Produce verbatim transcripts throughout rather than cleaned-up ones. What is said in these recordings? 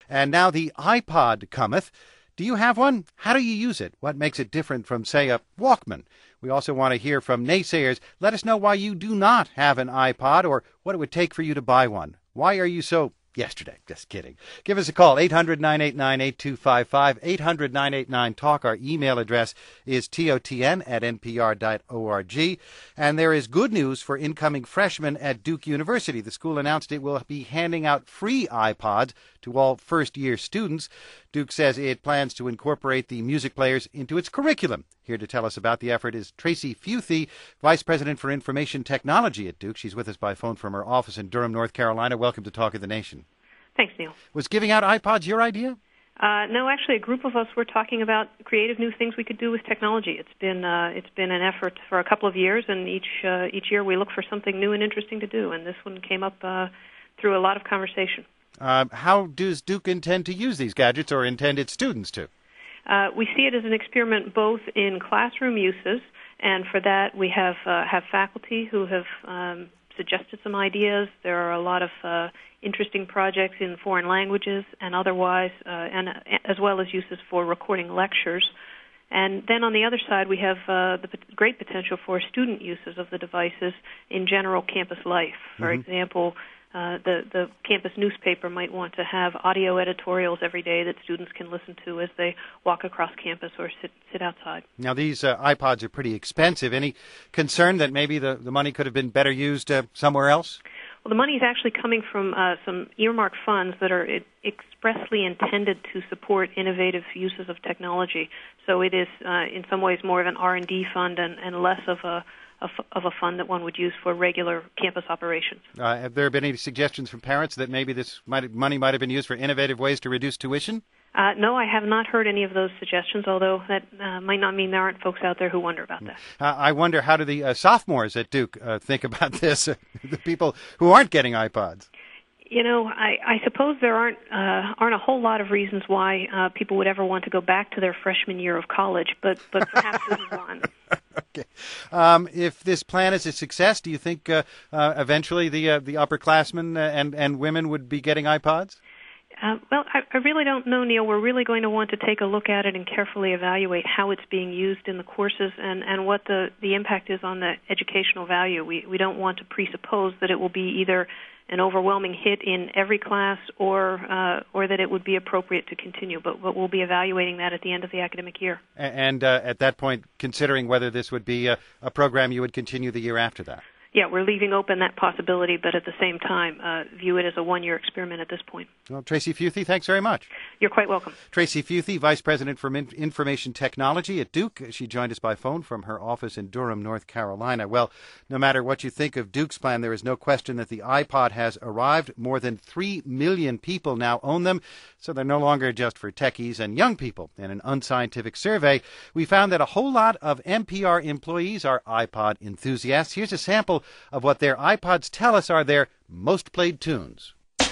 And now the iPod cometh. Do you have one? How do you use it? What makes it different from, say, a Walkman? We also want to hear from naysayers. Let us know why you do not have an iPod or what it would take for you to buy one. Why are you so... Yesterday. Just kidding. Give us a call, eight hundred, nine eight nine, eight two five five, eight hundred, nine eight nine, talk. Our email address is totn at npr dot org. And there is good news for incoming freshmen at Duke University. The school announced it will be handing out free iPods to all first-year students. Duke says it plans to incorporate the music players into its curriculum. Here to tell us about the effort is Tracy Futhy, Vice President for Information Technology at Duke. She's with us by phone from her office in Durham, North Carolina. Welcome to Talk of the Nation. Thanks, Neil. Was giving out iPods your idea? Uh, no, actually, a group of us were talking about creative new things we could do with technology. It's been uh, it's been an effort for a couple of years, and each uh, each year we look for something new and interesting to do. And this one came up uh, through a lot of conversation. Uh, how does Duke intend to use these gadgets, or intend its students to? Uh, we see it as an experiment both in classroom uses, and for that we have uh, have faculty who have um, suggested some ideas. There are a lot of uh, interesting projects in foreign languages and otherwise, uh, and uh, as well as uses for recording lectures. And then on the other side, we have uh, the p- great potential for student uses of the devices in general campus life. For mm-hmm. example, uh, the, the campus newspaper might want to have audio editorials every day that students can listen to as they walk across campus or sit, sit outside. Now, these uh, iPods are pretty expensive. Any concern that maybe the, the money could have been better used uh, somewhere else? Well, the money is actually coming from uh, some earmarked funds that are expressly intended to support innovative uses of technology. So it is, uh, in some ways, more of an R and D fund and, and less of a of a fund that one would use for regular campus operations. Uh, have there been any suggestions from parents that maybe this might, money might have been used for innovative ways to reduce tuition? Uh, no, I have not heard any of those suggestions, although that uh, might not mean there aren't folks out there who wonder about that. Uh, I wonder, how do the uh, sophomores at Duke uh, think about this, the people who aren't getting iPods? You know, I, I suppose there aren't uh, aren't a whole lot of reasons why uh, people would ever want to go back to their freshman year of college, but, but perhaps this is one. Okay. Um, if this plan is a success, do you think uh, uh, eventually the uh, the upperclassmen and, and women would be getting iPods? Uh, well, I, I really don't know, Neil. We're really going to want to take a look at it and carefully evaluate how it's being used in the courses and, and what the, the impact is on the educational value. We, we don't want to presuppose that it will be either an overwhelming hit in every class or uh, or that it would be appropriate to continue, but, but we'll be evaluating that at the end of the academic year. And uh, at that point, considering whether this would be a, a program you would continue the year after that? Yeah, we're leaving open that possibility, but at the same time, uh, view it as a one-year experiment at this point. Well, Tracy Futhy, thanks very much. You're quite welcome. Tracy Futhy, Vice President for Information Technology at Duke. She joined us by phone from her office in Durham, North Carolina. Well, no matter what you think of Duke's plan, there is no question that the iPod has arrived. More than three million people now own them, so they're no longer just for techies and young people. In an unscientific survey, we found that a whole lot of N P R employees are iPod enthusiasts. Here's a sample of what their iPods tell us are their most played tunes.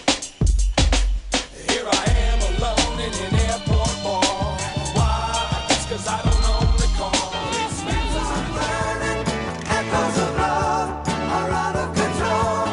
Here I am alone in an airport bar. Why? It's 'cause I don't own the car. It's echoes of love are out of control.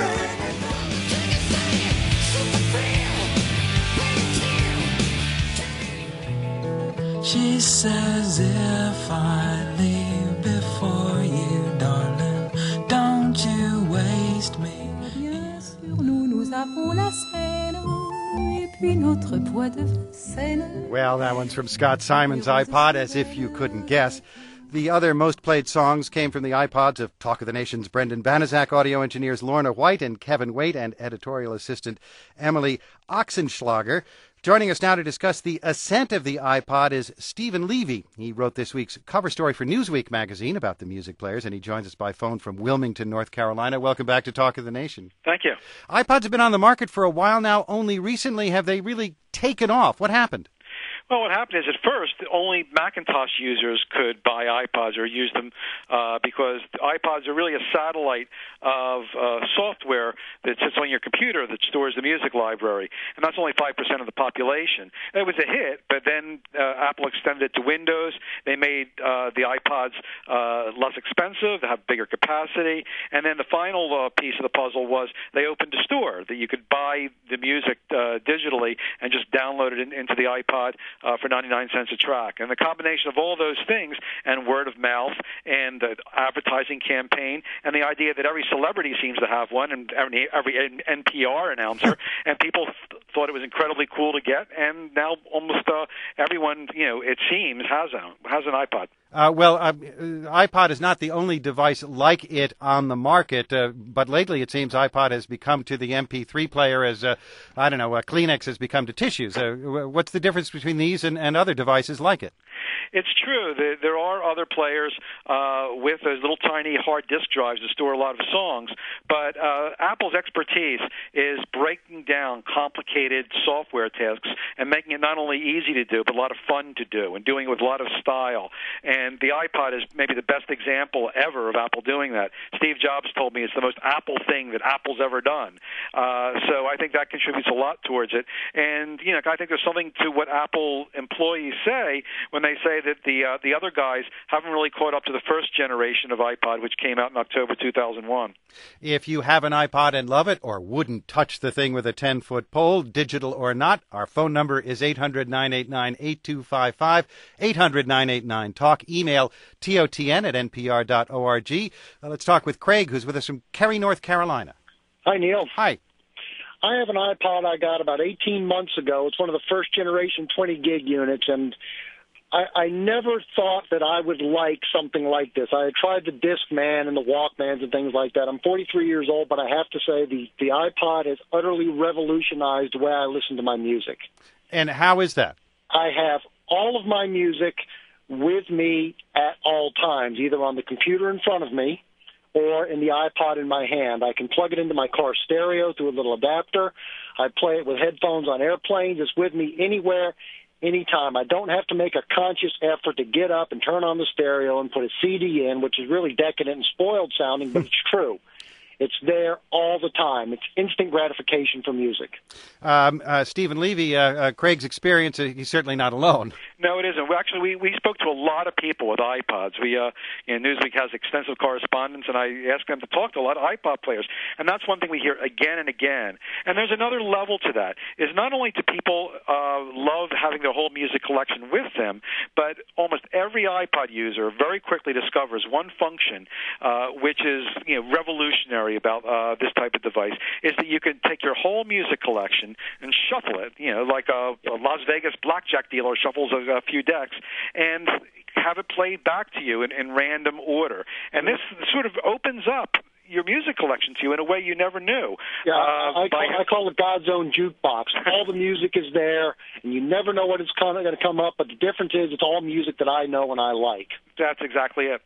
She says if I leave before you, darling, don't you waste me. Bien sûr, nous, nous avons la Seine, et puis notre poids de Seine. Well, that one's from Scott Simon's iPod, as if you couldn't guess. The other most played songs came from the iPods of Talk of the Nation's Brendan Banaszak, audio engineers Lorna White and Kevin Waite, and editorial assistant Emily Oxenschlager. Joining us now to discuss the ascent of the iPod is Stephen Levy. He wrote this week's cover story for Newsweek magazine about the music players, and he joins us by phone from Wilmington, North Carolina. Welcome back to Talk of the Nation. Thank you. iPods have been on the market for a while now. Only recently have they really taken off. What happened? Well, what happened is at first only Macintosh users could buy iPods or use them uh, because iPods are really a satellite of uh, software that sits on your computer that stores the music library, and that's only five percent of the population. And it was a hit, but then uh, Apple extended it to Windows. They made uh, the iPods uh, less expensive, they have bigger capacity, and then the final uh, piece of the puzzle was they opened a store that you could buy the music uh, digitally and just download it in, into the iPod uh, for ninety-nine cents a track. And the combination of all those things and word of mouth and the advertising campaign and the idea that every celebrity seems to have one and every, every N P R announcer, and people th- thought it was incredibly cool to get, and now almost uh, everyone, you know, it seems, has, a, has an iPod. Uh, well, uh, iPod is not the only device like it on the market, uh, but lately it seems iPod has become to the M P three player as, uh, I don't know, uh, Kleenex has become to tissues. Uh, what's the difference between these and, and other devices like it? It's true. There are other players uh, with those little tiny hard disk drives that store a lot of songs, but uh, Apple's expertise is breaking down complicated software tasks and making it not only easy to do, but a lot of fun to do, and doing it with a lot of style. And the iPod is maybe the best example ever of Apple doing that. Steve Jobs told me it's the most Apple thing that Apple's ever done. Uh, so I think that contributes a lot towards it. And, you know, I think there's something to what Apple employees say when they say that the uh, the other guys haven't really caught up to the first generation of iPod, which came out in October two thousand one. If you have an iPod and love it, or wouldn't touch the thing with a ten-foot pole, digital or not, our phone number is eight hundred, nine eight nine, eight two five five, eight hundred, nine eight nine, talk. Email T O T N at N P R dot org. Uh, let's talk with Craig, who's with us from Cary, North Carolina. Hi, Neil. Hi. I have an iPod I got about eighteen months ago. It's one of the first generation twenty gig units, and I, I never thought that I would like something like this. I had tried the Discman and the Walkmans and things like that. I'm forty-three years old, but I have to say the, the iPod has utterly revolutionized the way I listen to my music. And how is that? I have all of my music with me at all times, either on the computer in front of me or in the iPod in my hand. I can plug it into my car stereo through a little adapter. I play it with headphones on airplanes. It's with me anywhere, anytime. I don't have to make a conscious effort to get up and turn on the stereo and put a C D in, which is really decadent and spoiled sounding, but it's true. It's there all the time. It's instant gratification for music. Um, uh, Stephen Levy, uh, uh, Craig's experience, uh, he's certainly not alone. No, it isn't. Well, actually, we, we spoke to a lot of people with iPods. We, uh, you know, Newsweek has extensive correspondence, and I asked them to talk to a lot of iPod players. And that's one thing we hear again and again. And there's another level to that, is not only do people uh, love having their whole music collection with them, but almost every iPod user very quickly discovers one function, uh, which is, you know, revolutionary about uh, this type of device, is that you can take your whole music collection and shuffle it, you know, like a, a Las Vegas blackjack dealer shuffles a, a few decks, and have it played back to you in, in random order. And this sort of opens up your music collection to you in a way you never knew. Yeah, uh, I, by, call, I call it God's own jukebox. All the music is there, and you never know what is going to come up, but the difference is it's all music that I know and I like. That's exactly it.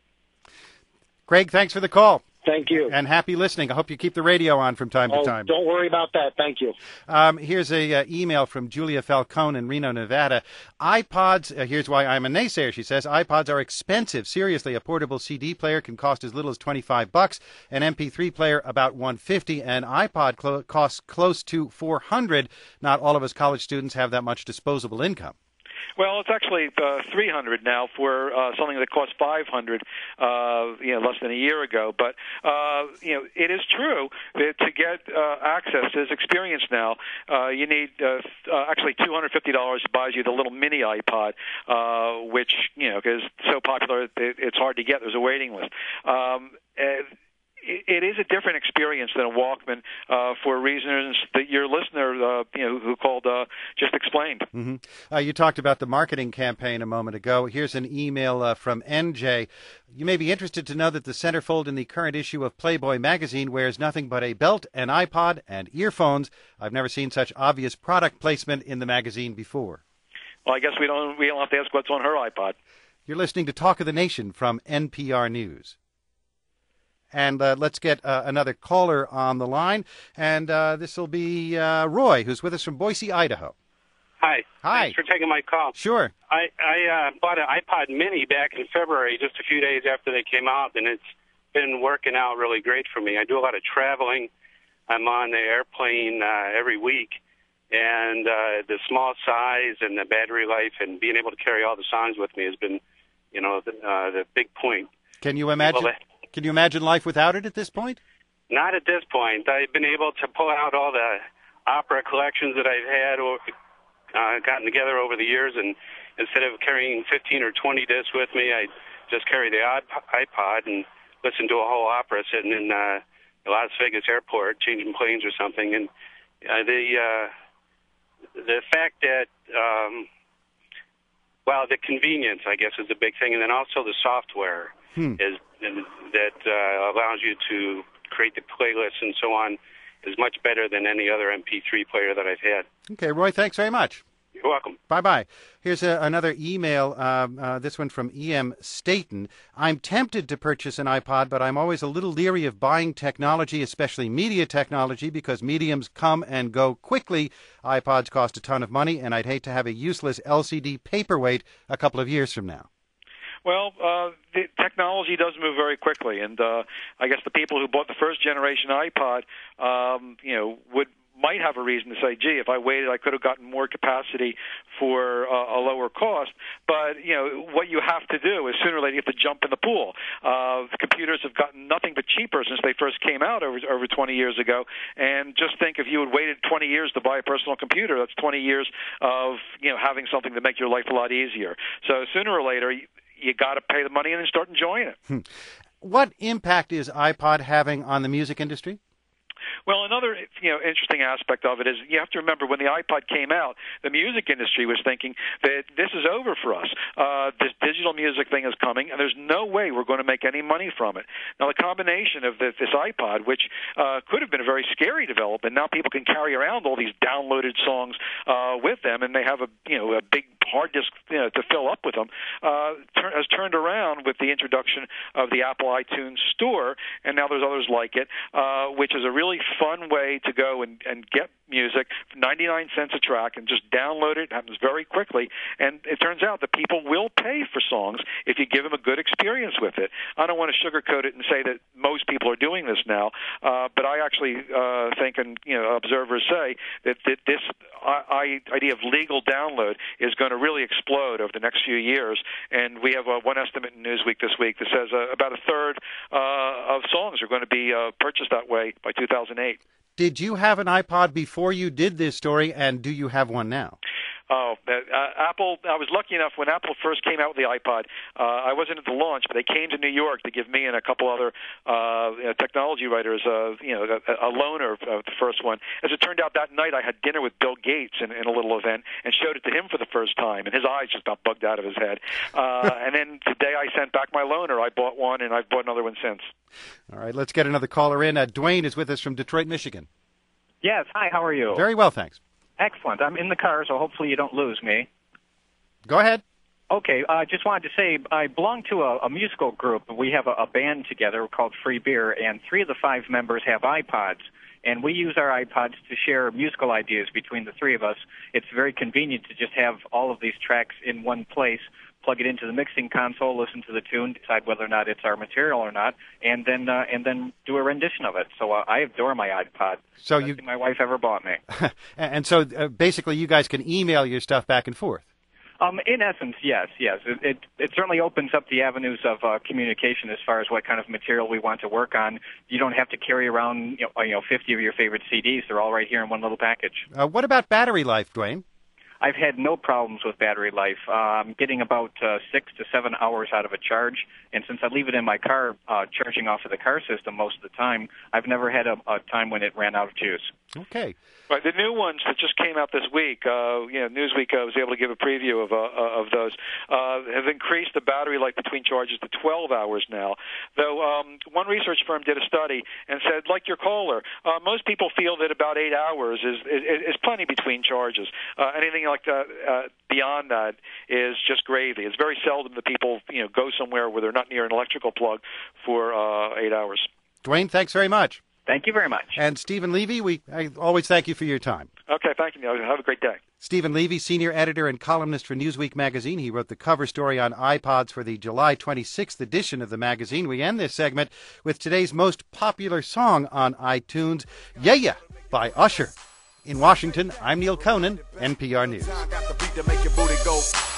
Craig, thanks for the call. Thank you. And happy listening. I hope you keep the radio on from time oh, to time. Don't worry about that. Thank you. Um, here's a uh, email from Julia Falcone in Reno, Nevada. iPods, uh, here's why I'm a naysayer, she says. iPods are expensive. Seriously, a portable C D player can cost as little as twenty-five bucks, an M P three player about one hundred fifty, and iPod clo- costs close to four hundred. Not all of us college students have that much disposable income. Well, it's actually uh, three hundred now for uh, something that cost five hundred, uh, you know, less than a year ago. But uh, you know, it is true that to get uh, access to this experience now, uh, you need uh, uh, actually two hundred fifty dollars buys you the little mini iPod, uh, which you know is so popular it, it's hard to get. There's a waiting list. Um, and, It is a different experience than a Walkman uh, for reasons that your listener, uh, you know, who called, uh, just explained. Mm-hmm. Uh, you talked about the marketing campaign a moment ago. Here's an email uh, from N J. You may be interested to know that the centerfold in the current issue of Playboy magazine wears nothing but a belt, an iPod, and earphones. I've never seen such obvious product placement in the magazine before. Well, I guess we don't we don't have to ask what's on her iPod. You're listening to Talk of the Nation from N P R News. And uh, let's get uh, another caller on the line. And uh, this will be uh, Roy, who's with us from Boise, Idaho. Hi. Hi. Thanks for taking my call. Sure. I, I uh, bought an iPod Mini back in February, just a few days after they came out, and it's been working out really great for me. I do a lot of traveling. I'm on the airplane uh, every week, and uh, the small size and the battery life and being able to carry all the songs with me has been, you know, the, uh, the big point. Can you imagine? Well, Can you imagine life without it at this point? Not at this point. I've been able to pull out all the opera collections that I've had or uh, gotten together over the years, and instead of carrying fifteen or twenty discs with me, I just carry the iPod and listen to a whole opera sitting in uh, the Las Vegas airport, changing planes or something. And uh, the uh, the fact that, um, well, the convenience, I guess, is the big thing, and then also the software Hmm. is that uh, allows you to create the playlists and so on is much better than any other M P three player that I've had. Okay, Roy, thanks very much. You're welcome. Bye-bye. Here's a, another email, um, uh, this one from E M. Staten. I'm tempted to purchase an iPod, but I'm always a little leery of buying technology, especially media technology, because mediums come and go quickly. iPods cost a ton of money, and I'd hate to have a useless L C D paperweight a couple of years from now. Well, uh, the technology does move very quickly, and uh, I guess the people who bought the first generation iPod, um, you know, would might have a reason to say, gee, if I waited, I could have gotten more capacity for uh, a lower cost. But, you know, what you have to do is sooner or later you have to jump in the pool. Uh, the computers have gotten nothing but cheaper since they first came out over, over twenty years ago. And just think, if you had waited twenty years to buy a personal computer, that's twenty years of, you know, having something to make your life a lot easier. So sooner or later, you, you got to pay the money and then start enjoying it. Hmm. What impact is iPod having on the music industry? Well, another you know interesting aspect of it is you have to remember when the iPod came out, the music industry was thinking that this is over for us. Uh, this digital music thing is coming, and there's no way we're going to make any money from it. Now, the combination of this, this iPod, which uh, could have been a very scary development, now people can carry around all these downloaded songs uh, with them, and they have a you know a big hard disk you know, to fill up with them, uh, tur- has turned around with the introduction of the Apple iTunes Store, and now there's others like it, uh, which is a really fun way to go and, and get music for ninety-nine cents a track and just download it. It happens very quickly, and it turns out that people will pay for songs if you give them a good experience with it. I don't want to sugarcoat it and say that most people are doing this now, uh, but I actually uh, think, and you know, observers say that, that this I, idea of legal download is going to really explode over the next few years. And we have uh, one estimate in Newsweek this week that says uh, about a third uh, of songs are going to be uh, purchased that way by two thousand eight. Did you have an iPod before you did this story, and do you have one now? Oh, uh, Apple, I was lucky enough when Apple first came out with the iPod. Uh, I wasn't at the launch, but they came to New York to give me and a couple other uh, you know, technology writers uh, you know, a, a loaner of the first one. As it turned out, that night I had dinner with Bill Gates in, in a little event and showed it to him for the first time, and his eyes just about bugged out of his head. Uh, and then today I sent back my loaner. I bought one, and I've bought another one since. All right, let's get another caller in. Uh, Dwayne is with us from Detroit, Michigan. Yes, hi, how are you? Very well, thanks. Excellent. I'm in the car, so hopefully you don't lose me. Go ahead. Okay, I uh, just wanted to say I belong to a, a musical group. We have a, a band together called Free Beer, and three of the five members have iPods. And we use our iPods to share musical ideas between the three of us. It's very convenient to just have all of these tracks in one place, plug it into the mixing console, listen to the tune, decide whether or not it's our material or not, and then uh, and then do a rendition of it. So uh, I adore my iPod. So Best you, thing my wife ever bought me. And so uh, basically you guys can email your stuff back and forth. Um, in essence, yes, yes. It, it, it certainly opens up the avenues of uh, communication as far as what kind of material we want to work on. You don't have to carry around, you know, you know fifty of your favorite C Ds. They're all right here in one little package. Uh, what about battery life, Dwayne? I've had no problems with battery life. Uh, I'm getting about uh, six to seven hours out of a charge, and since I leave it in my car uh, charging off of the car system most of the time, I've never had a, a time when it ran out of juice. Okay. Right, the new ones that just came out this week, uh, you know, Newsweek uh, was able to give a preview of uh, of those, uh, have increased the battery life between charges to twelve hours now. Though um, one research firm did a study and said, like your caller, uh, most people feel that about eight hours is is, is plenty between charges. Uh, anything like that uh, beyond that is just gravy. It's very seldom that people, you know, go somewhere where they're not near an electrical plug for uh, eight hours. Dwayne, thanks very much. Thank you very much. And Stephen Levy, we I always thank you for your time. Okay, thank you, Neil. Have a great day. Stephen Levy, senior editor and columnist for Newsweek magazine. He wrote the cover story on iPods for the July twenty-sixth edition of the magazine. We end this segment with today's most popular song on iTunes, Yeah Yeah by Usher. In Washington, I'm Neil Conan, N P R News.